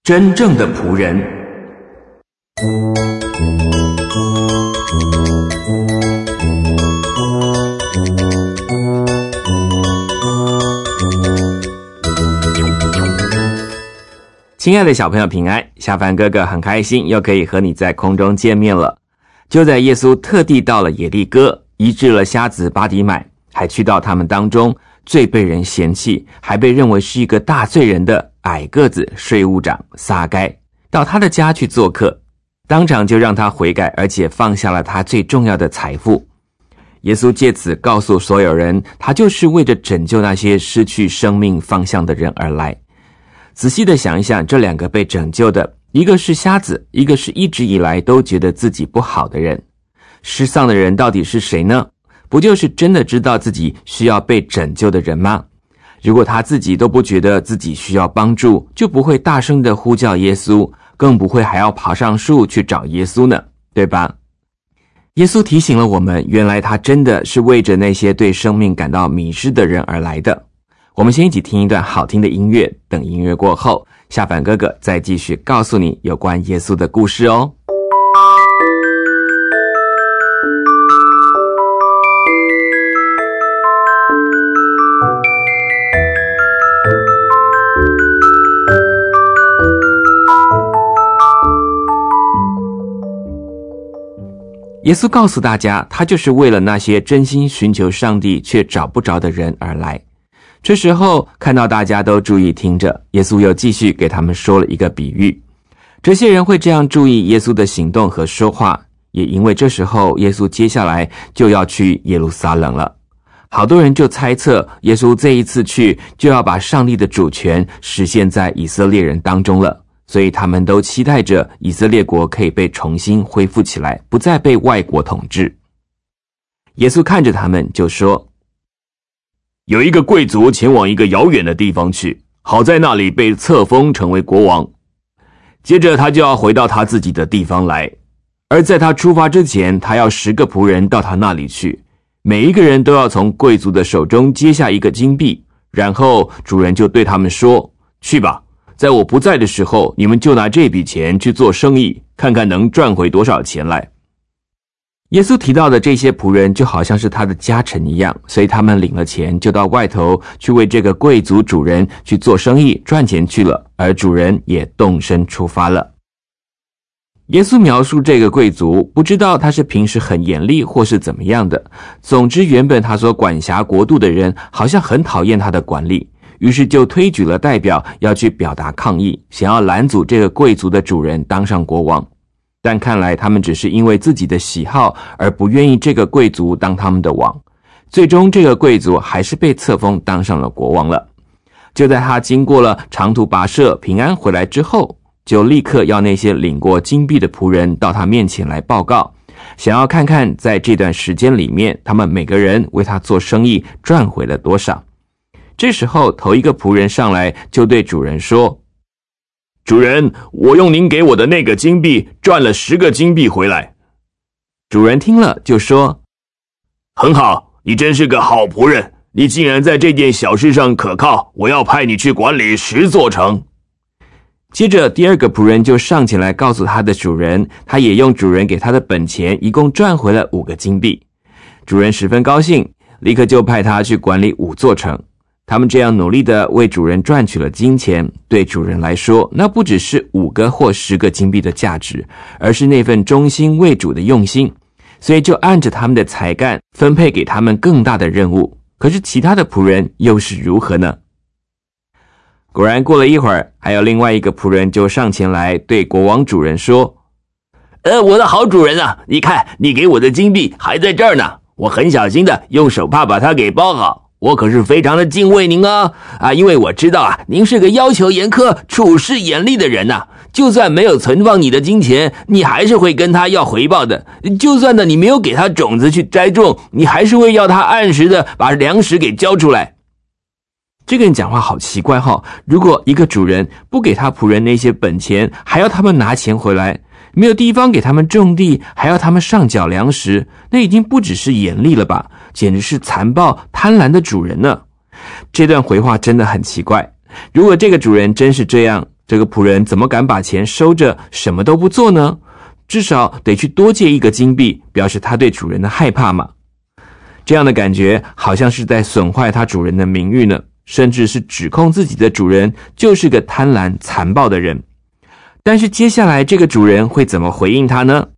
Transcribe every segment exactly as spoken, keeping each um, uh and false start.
真正的仆人。亲爱的小朋友平安，小凡哥哥很开心又可以和你在空中见面了。就在耶稣特地到了耶利哥，医治了瞎子巴底买，还去到他们当中最被人嫌弃，还被认为是一个大罪人的矮个子税务长撒该，到他的家去做客，当场就让他悔改，而且放下了他最重要的财富。耶稣借此告诉所有人，他就是为着拯救那些失去生命方向的人而来。仔细的想一想，这两个被拯救的，一个是瞎子，一个是一直以来都觉得自己不好的人。失丧的人到底是谁呢？不就是真的知道自己需要被拯救的人吗？如果他自己都不觉得自己需要帮助，就不会大声的呼叫耶稣，更不会还要爬上树去找耶稣呢，对吧？耶稣提醒了我们，原来他真的是为着那些对生命感到迷失的人而来的。我们先一起听一段好听的音乐，等音乐过后，下凡哥哥再继续告诉你有关耶稣的故事哦。耶稣告诉大家，他就是为了那些真心寻求上帝却找不着的人而来。这时候看到大家都注意听着，耶稣又继续给他们说了一个比喻。这些人会这样注意耶稣的行动和说话，也因为这时候耶稣接下来就要去耶路撒冷了。好多人就猜测，耶稣这一次去就要把上帝的主权实现在以色列人当中了，所以他们都期待着以色列国可以被重新恢复起来，不再被外国统治。耶稣看着他们就说， 有一个贵族前往一个遥远的地方去，好在那里被册封成为国王。接着他就要回到他自己的地方来，而在他出发之前，他要十个仆人到他那里去，每一个人都要从贵族的手中接下一个金币，然后主人就对他们说，去吧，在我不在的时候，你们就拿这笔钱去做生意，看看能赚回多少钱来。 耶稣提到的这些仆人就好像是他的家臣一样，所以他们领了钱就到外头去为这个贵族主人去做生意赚钱去了，而主人也动身出发了。耶稣描述这个贵族，不知道他是平时很严厉或是怎么样的，总之原本他所管辖国度的人好像很讨厌他的管理，于是就推举了代表要去表达抗议，想要拦阻这个贵族的主人当上国王。但看来他们只是因为自己的喜好而不愿意这个贵族当他们的王，最终这个贵族还是被册封当上了国王了。就在他经过了长途跋涉平安回来之后，就立刻要那些领过金币的仆人到他面前来报告，想要看看在这段时间里面他们每个人为他做生意赚回了多少。这时候头一个仆人上来就对主人说， 主人，我用您给我的那个金币赚了十个金币回来。 主人听了就说， 很好，你真是个好仆人，你竟然在这件小事上可靠，我要派你去管理十座城。 接着第二个仆人就上前来告诉他的主人，他也用主人给他的本钱一共赚回了五个金币。主人十分高兴，立刻就派他去管理五座城。他们这样努力的为主人赚取了金钱，对主人来说，那不只是五个或十个金币的价值，而是那份忠心为主的用心，所以就按着他们的才干分配给他们更大的任务。可是其他的仆人又是如何呢？果然过了一会儿，还有另外一个仆人就上前来对国王主人说， 呃，我的好主人啊，你看你给我的金币还在这儿呢，我很小心的用手帕把它给包好。我可是非常的敬畏您啊啊！因为我知道啊，您是个要求严苛、处事严厉的人呐、啊。就算没有存放你的金钱，你还是会跟他要回报的。就算呢，你没有给他种子去栽种，你还是会要他按时的把粮食给交出来。 这个人讲话好奇怪哈、哦！如果一个主人不给他仆人那些本钱，还要他们拿钱回来，没有地方给他们种地，还要他们上缴粮食，那已经不只是严厉了吧？简直是残暴贪婪的主人呢。这段回话真的很奇怪，如果这个主人真是这样， 这个仆人怎么敢把钱收着什么都不做呢？至少得去多借一个金币，表示他对主人的害怕嘛。这样的感觉好像是在损坏他主人的名誉呢，甚至是指控自己的主人就是个贪婪残暴的人。但是接下来这个主人会怎么回应他呢？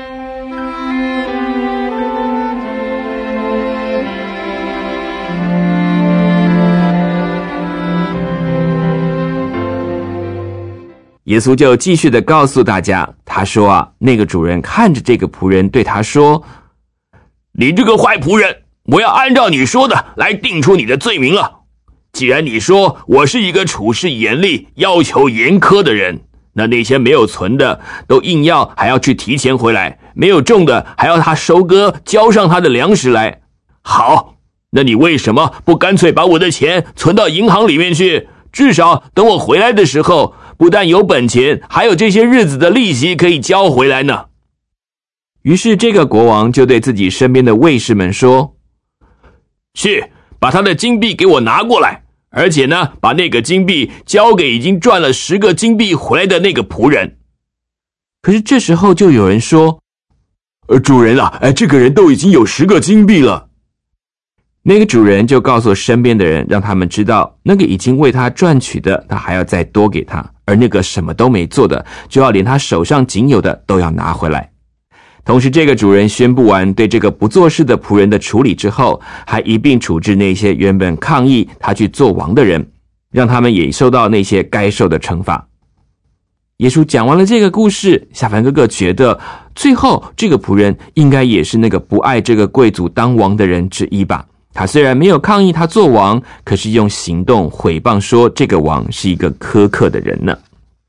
耶稣就继续的告诉大家，他说啊，那个主人看着这个仆人对他说， 你这个坏仆人，我要按照你说的来定出你的罪名了。既然你说我是一个处事严厉、要求严苛的人，那那些没有存的都硬要还要去提钱回来，没有种的还要他收割交上他的粮食来。好，那你为什么不干脆把我的钱存到银行里面去？至少等我回来的时候，不但有本钱，还有这些日子的利息可以交回来呢。 于是这个国王就对自己身边的卫士们说， 去把他的金币给我拿过来，而且呢，把那个金币交给已经赚了十个金币回来的那个仆人。 可是这时候就有人说， 呃，主人啊，哎，这个人都已经有十个金币了。 那个主人就告诉身边的人，让他们知道，那个已经为他赚取的，他还要再多给他，而那个什么都没做的，就要连他手上仅有的都要拿回来。同时这个主人宣布完对这个不做事的仆人的处理之后，还一并处置那些原本抗议他去做王的人，让他们也受到那些该受的惩罚。耶稣讲完了这个故事，夏凡哥哥觉得最后这个仆人应该也是那个不爱这个贵族当王的人之一吧。他虽然没有抗议他做王，可是用行动毁谤说这个王是一个苛刻的人呢。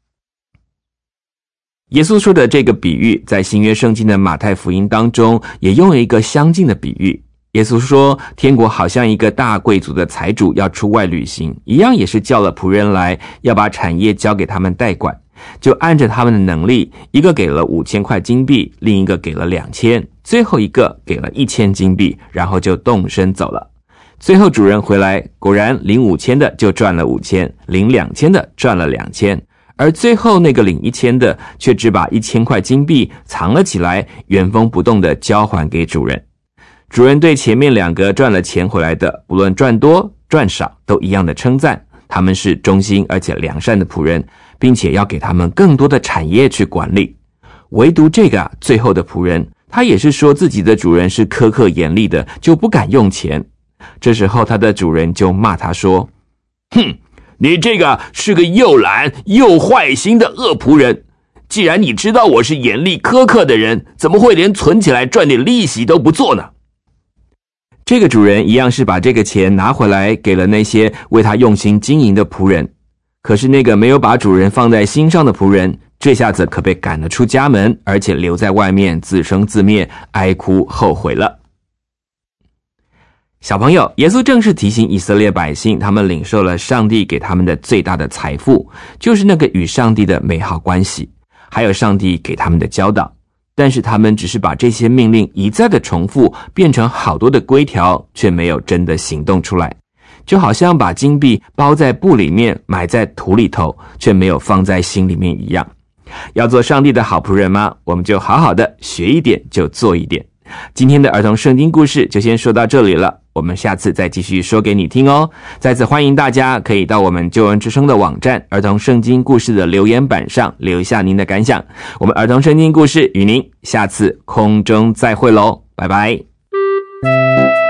耶稣说的这个比喻，在新约圣经的马太福音当中也用了一个相近的比喻。耶稣说，天国好像一个大贵族的财主要出外旅行，一样也是叫了仆人来，要把产业交给他们代管，就按着他们的能力，一个给了五千块金币，另一个给了两千，最后一个给了一千金币，然后就动身走了。最后主人回来，果然领五千的就赚了五千，领两千的赚了两千，而最后那个领一千的却只把一千块金币藏了起来，原封不动的交还给主人。主人对前面两个赚了钱回来的，不论赚多赚少，都一样的称赞他们是忠心而且良善的仆人，并且要给他们更多的产业去管理。唯独这个、啊、最后的仆人，他也是说自己的主人是苛刻严厉的，就不敢用钱。这时候他的主人就骂他说， 哼，你这个是个又懒又坏心的恶仆人，既然你知道我是严厉苛刻的人，怎么会连存起来赚点利息都不做呢？ 这个主人一样是把这个钱拿回来给了那些为他用心经营的仆人，可是那个没有把主人放在心上的仆人，这下子可被赶了出家门，而且留在外面自生自灭，哀哭后悔了。小朋友，耶稣正是提醒以色列百姓，他们领受了上帝给他们的最大的财富，就是那个与上帝的美好关系，还有上帝给他们的教导。但是他们只是把这些命令一再的重复，变成好多的规条，却没有真的行动出来，就好像把金币包在布里面，埋在土里头，却没有放在心里面一样。要做上帝的好仆人吗？我们就好好的学一点，就做一点。今天的儿童圣经故事就先说到这里了，我们下次再继续说给你听哦。再次欢迎大家可以到我们救恩之声的网站儿童圣经故事的留言板上留下您的感想。我们儿童圣经故事与您下次空中再会咯，拜拜。